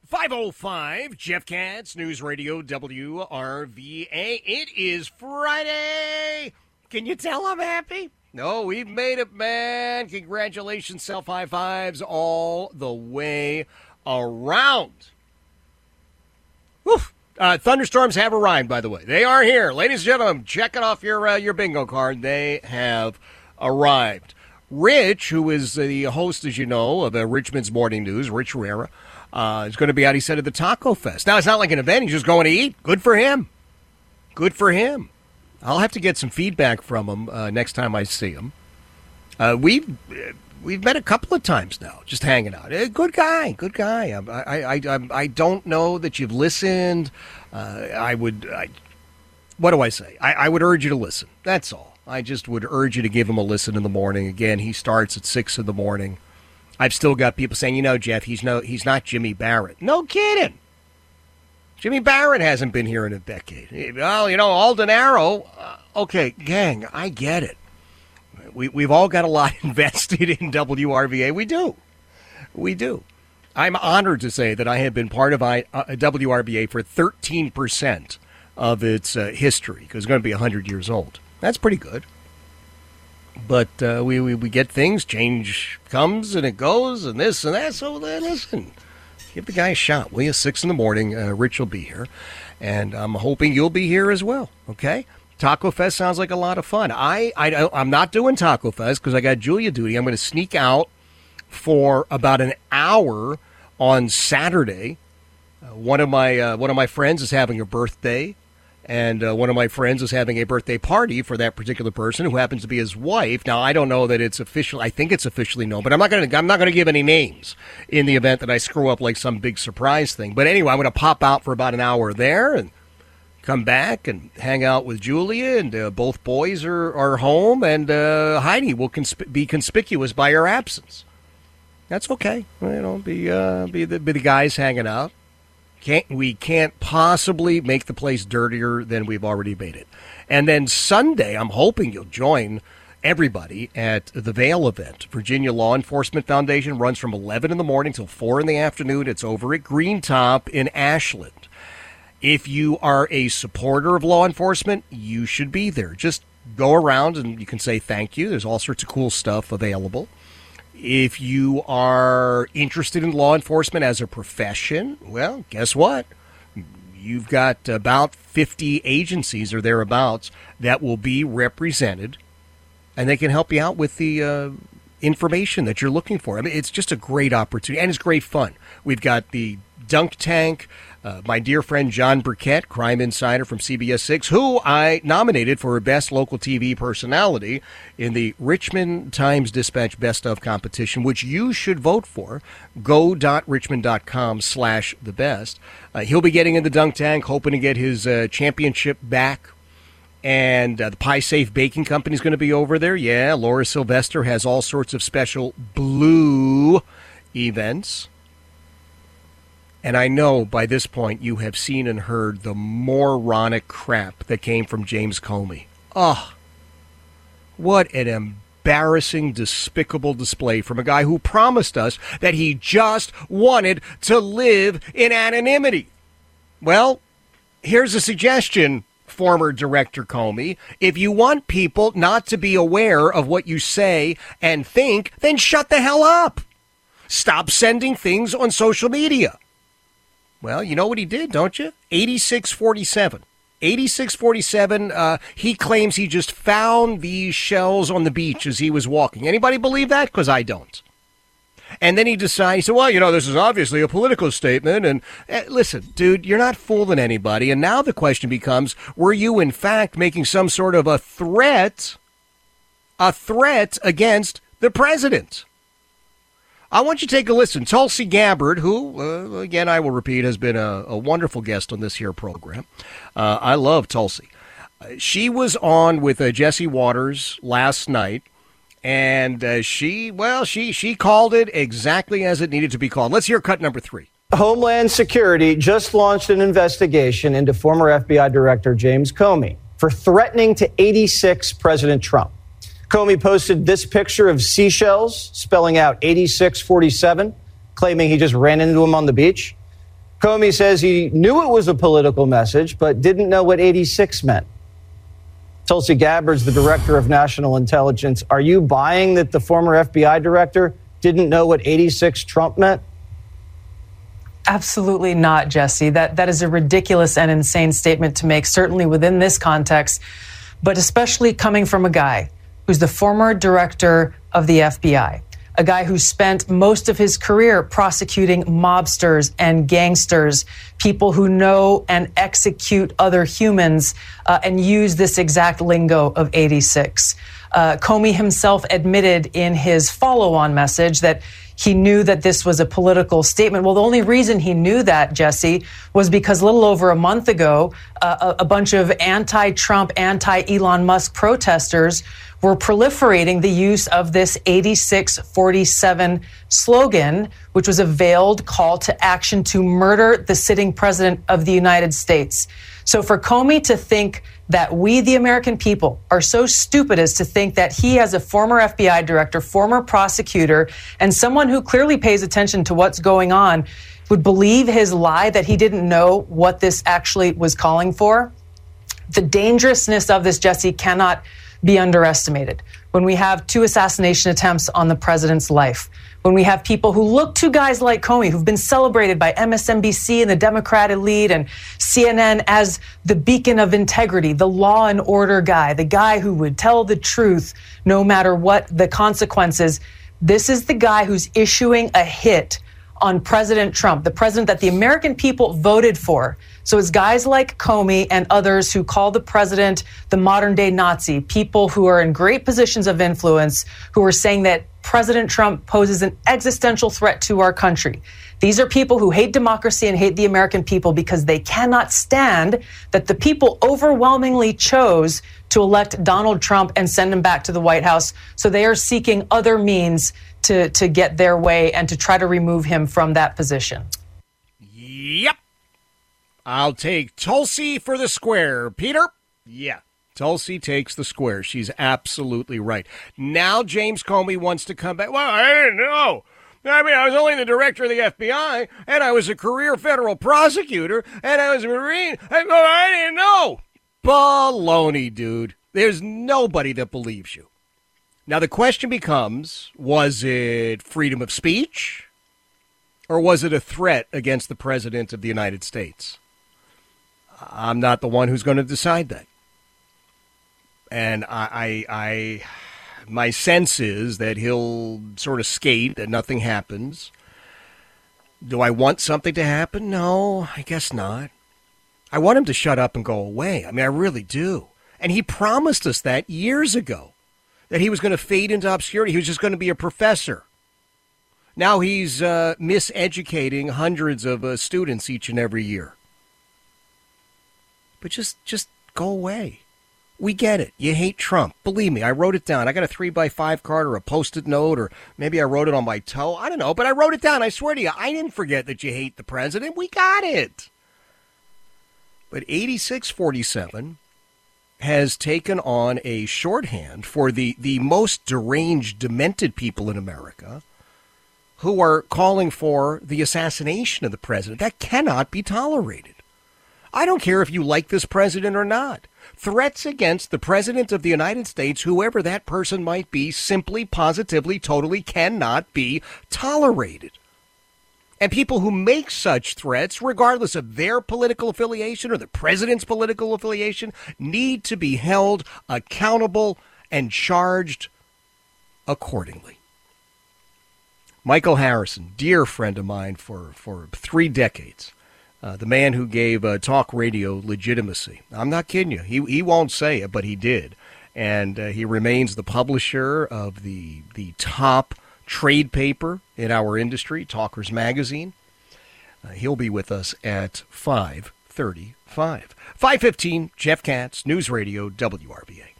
5:05, Jeff Katz, News Radio WRVA. It is Friday. Can you tell I'm happy? No, we've made it, man. Congratulations, self-high fives all the way around. Woof. Thunderstorms have arrived, by the way. They are here. Ladies and gentlemen, check it off your bingo card. They have arrived. Rich, who is the host, as you know, of Richmond's Morning News, Rich Herrera, is going to be out, he said, at the Taco Fest. Now, it's not like an event. He's just going to eat. Good for him. Good for him. I'll have to get some feedback from him next time I see him. We've met a couple of times now, just hanging out. Good guy. Good guy. I don't know that you've listened. What do I say? I would urge you to listen. That's all. I just would urge you to give him a listen in the morning. Again, he starts at 6 in the morning. I've still got people saying, Jeff, he's not Jimmy Barrett. No kidding. Jimmy Barrett hasn't been here in a decade. Well, Alden Arrow. Okay, gang, I get it. We've all got a lot invested in WRVA. We do. I'm honored to say that I have been part of WRVA for 13% of its history, because it's going to be 100 years old. That's pretty good. But we get things, change comes and it goes, and this and that. So listen, give the guy a shot, will you? 6 in the morning, Rich will be here, and I'm hoping you'll be here as well. Okay, Taco Fest sounds like a lot of fun. I'm not doing Taco Fest because I got Julia duty. I'm going to sneak out for about an hour on Saturday. One of my friends is having a birthday. And one of my friends is having a birthday party for that particular person, who happens to be his wife. Now, I don't know that it's official. I think it's officially known, but I'm not going to give any names in the event that I screw up like some big surprise thing. But anyway, I'm going to pop out for about an hour there and come back and hang out with Julia, and both boys are home, and Heidi will be conspicuous by her absence. That's okay. Be the guys hanging out. We can't possibly make the place dirtier than we've already made it. And then Sunday, I'm hoping you'll join everybody at the Vail event. Virginia Law Enforcement Foundation runs from 11 in the morning till 4 in the afternoon. It's over at Green Top in Ashland. If you are a supporter of law enforcement, you should be there. Just go around and you can say thank you. There's all sorts of cool stuff available. If you are interested in law enforcement as a profession, well, guess what? You've got about 50 agencies or thereabouts that will be represented, and they can help you out with the information that you're looking for. I mean, it's just a great opportunity, and it's great fun. We've got the Dunk Tank. My dear friend John Burkett, crime insider from CBS 6, who I nominated for Best Local TV Personality in the Richmond Times-Dispatch Best Of competition, which you should vote for. Go.richmond.com/thebest. He'll be getting in the Dunk Tank, hoping to get his championship back. And the Pie Safe Baking Company is going to be over there. Yeah, Laura Sylvester has all sorts of special blue events. And I know by this point you have seen and heard the moronic crap that came from James Comey. Oh, what an embarrassing, despicable display from a guy who promised us that he just wanted to live in anonymity. Well, here's a suggestion, former Director Comey. If you want people not to be aware of what you say and think, then shut the hell up. Stop sending things on social media. Well, you know what he did, don't you? 8647. 8647, he claims he just found these shells on the beach as he was walking. Anybody believe that? Because I don't. And then he decides, well, this is obviously a political statement. And listen, dude, you're not fooling anybody. And now the question becomes, were you in fact making some sort of a threat against the president? I want you to take a listen. Tulsi Gabbard, who, again, I will repeat, has been a wonderful guest on this here program. I love Tulsi. She was on with Jesse Waters last night, and she called it exactly as it needed to be called. Let's hear cut number 3. Homeland Security just launched an investigation into former FBI Director James Comey for threatening to 86 President Trump. Comey posted this picture of seashells spelling out 8647, claiming he just ran into him on the beach. Comey says he knew it was a political message, but didn't know what 86 meant. Tulsi Gabbard's the director of national intelligence. Are you buying that the former FBI director didn't know what 86 Trump meant? Absolutely not, Jesse. That is a ridiculous and insane statement to make, certainly within this context, but especially coming from a guy who's the former director of the FBI, a guy who spent most of his career prosecuting mobsters and gangsters, people who know and execute other humans and use this exact lingo of 86. Comey himself admitted in his follow-on message that he knew that this was a political statement. Well, the only reason he knew that, Jesse, was because a little over a month ago, a bunch of anti-Trump, anti-Elon Musk protesters were proliferating the use of this 8647 slogan, which was a veiled call to action to murder the sitting president of the United States. So for Comey to think that we, the American people, are so stupid as to think that he, as a former FBI director, former prosecutor, and someone who clearly pays attention to what's going on, would believe his lie that he didn't know what this actually was calling for. The dangerousness of this, Jesse, cannot be underestimated. When we have 2 assassination attempts on the president's life, when we have people who look to guys like Comey, who've been celebrated by MSNBC and the Democrat elite and CNN as the beacon of integrity, the law and order guy, the guy who would tell the truth no matter what the consequences. This is the guy who's issuing a hit on President Trump, the president that the American people voted for. So it's guys like Comey and others who call the president the modern day Nazi, people who are in great positions of influence, who are saying that President Trump poses an existential threat to our country. These are people who hate democracy and hate the American people because they cannot stand that the people overwhelmingly chose to elect Donald Trump and send him back to the White House. So they are seeking other means to get their way and to try to remove him from that position. Yep. I'll take Tulsi for the square. Peter? Yeah. Tulsi takes the square. She's absolutely right. Now James Comey wants to come back. Well, I didn't know. I mean, I was only the director of the FBI, and I was a career federal prosecutor, and I was a Marine. I didn't know. Baloney, dude. There's nobody that believes you. Now, the question becomes, was it freedom of speech, or was it a threat against the president of the United States? I'm not the one who's going to decide that. And my sense is that he'll sort of skate, that nothing happens. Do I want something to happen? No, I guess not. I want him to shut up and go away. I mean, I really do. And he promised us that years ago, that he was going to fade into obscurity. He was just going to be a professor. Now he's miseducating hundreds of students each and every year. But just go away. We get it. You hate Trump. Believe me, I wrote it down. I got a 3x5 card or a Post-it note, or maybe I wrote it on my toe. I don't know, but I wrote it down. I swear to you, I didn't forget that you hate the president. We got it. But 8647 has taken on a shorthand for the most deranged, demented people in America who are calling for the assassination of the president. That cannot be tolerated. I don't care if you like this president or not. Threats against the president of the United States, whoever that person might be, simply, positively, totally cannot be tolerated. And people who make such threats, regardless of their political affiliation or the president's political affiliation, need to be held accountable and charged accordingly. Michael Harrison, dear friend of mine for 3 decades. The man who gave talk radio legitimacy. I'm not kidding you. He won't say it, but he did. And he remains the publisher of the top trade paper in our industry, Talkers Magazine. He'll be with us at 5:35. 5:15, Jeff Katz, News Radio, WRVA.